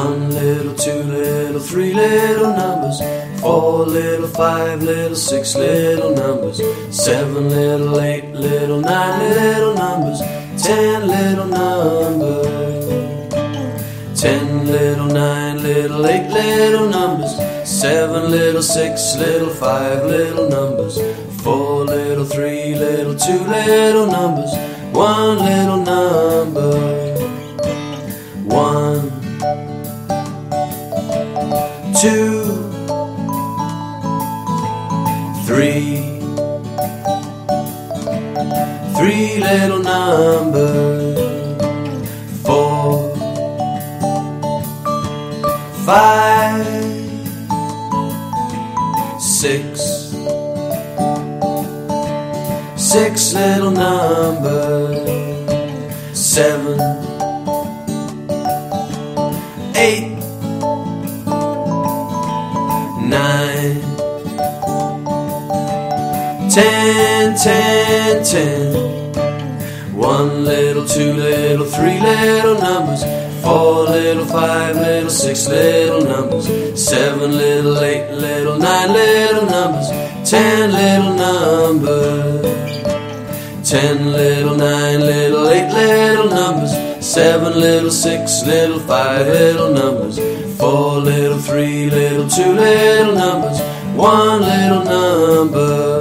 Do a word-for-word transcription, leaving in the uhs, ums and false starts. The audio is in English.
One little, two little, three little numbers, four little, five little, six little numbers, seven little, eight little, nine little numbers, ten little numbers, ten little, nine little, eight little numbers, seven little, six little, five little numbers, four little, three little, two little numbers, one little number. One, two, three, three little numbers, four, five, six, six little numbers, seven, eight, nine, ten, ten, ten. One little, two little, three little numbers, four little, five little, six little numbers, seven little, eight little, nine little numbers, ten little numbers, ten little, nine little, eight little numbers, seven little, six little, five little numbers, four little, three little, two little numbers, one little number.